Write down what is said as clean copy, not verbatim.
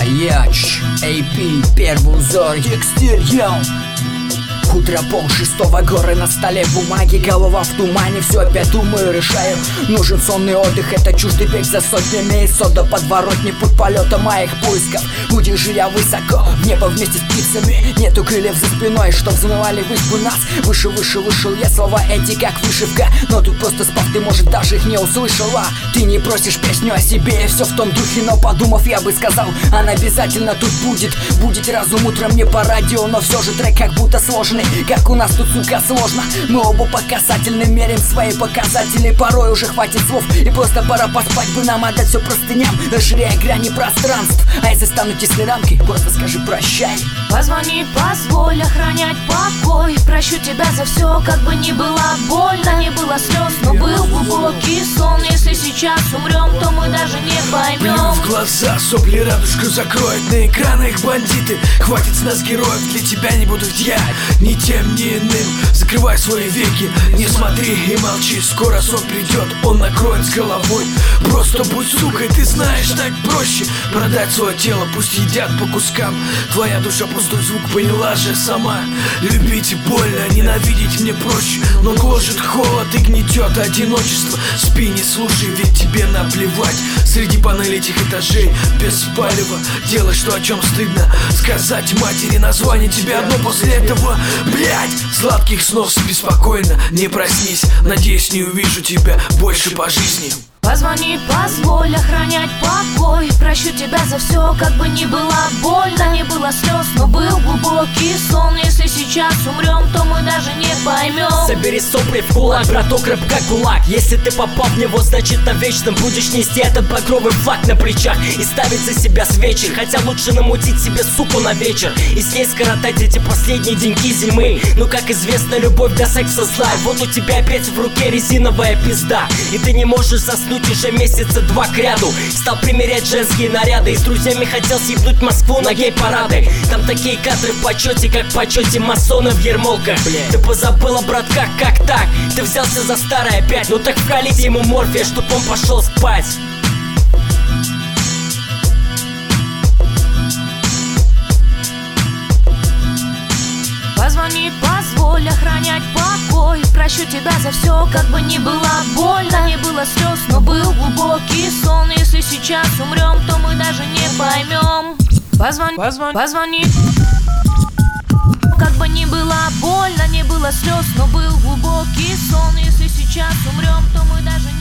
Вояч, AP, первый узор, текстиль, йоу. Утро пол-шестого, горы на столе, бумаги, голова в тумане. Все опять думаю, решаю, нужен сонный отдых. Это чуждый бег за сотнями, сода подворотни, путь полета моих поисков. Удержи я высоко, в небо вместе с птицами. Нету крыльев за спиной, что взмывали ввысь бы нас. Выше, выше, вышел я, слова эти как вышивка. Но тут просто спав, ты, может, даже их не услышала. Ты не просишь песню о себе, все в том духе. Но подумав, я бы сказал, она обязательно тут будет. Будет разум утром не по радио, но все же трек как будто сложный. Как у нас тут, сука, сложно. Мы оба по касательным меряем свои показатели. Порой уже хватит слов и просто пора поспать бы нам, отдать все простыням, расширяя грани пространств. А если станут тесны рамки, просто скажи прощай. Позвони, позволь охранять покой. Прощу тебя за все, как бы ни было больно, не было слез, но был глубокий сон. Если сейчас умрем, то мы даже не поймем. Плюю в глаза, сопли радужку закроют. На экранах их бандиты, хватит с нас героев. Для тебя не буду я ни тем, ни иным. Закрывай свои веки, не смотри и молчи. Скоро сон придет, он накроет с головой. Просто будь сукой, ты знаешь, так проще продать свое тело, пусть едят по кускам. Твоя душа пустой звук, поняла же сама. Любить больно, ненавидеть мне проще. Но гложет холод и гнетет одиночество. Спи, не слушай, ведь тебе наплевать. Среди панелей этих этажей, без палева. Делай, что о чем стыдно сказать матери. Название тебе одно после этого. Блять, сладких снов, спи спокойно, не проснись. Надеюсь, не увижу тебя больше по жизни. Позвони, позволь охранять покой. Прощу тебя за все, как бы ни было больно, не было слез, но был глубокий сон. Если сейчас умрем, то мы даже не поймем. Собери сопли в кулак, браток, рэп как кулак. Если ты попал в него, значит навечно будешь нести этот багровый флаг на плечах и ставить за себя свечи. Хотя лучше намутить себе суку на вечер и с ней скоротать эти последние деньки зимы. Ну как известно, любовь до секса зла. Вот у тебя опять в руке резиновая пизда, и ты не можешь заснуть уже месяца два кряду. Стал примерять женские наряды и с друзьями хотел съебнуть Москву на гей-парады. Там такие кадры в почете, как в почете масоны в ермолках. Ты позабыла, братка, как так? Ты взялся за старое опять. Ну так вкалите ему морфия, чтоб он пошел спать. Позвони, позволь охранять покой. Прощу тебя за все, как бы ни было больно, не было слез, но был глубокий сон. Если сейчас умрем, то мы даже не поймем. Позвони. Как бы ни было больно, не было слез, но был глубокий сон. Если сейчас умрем, то мы даже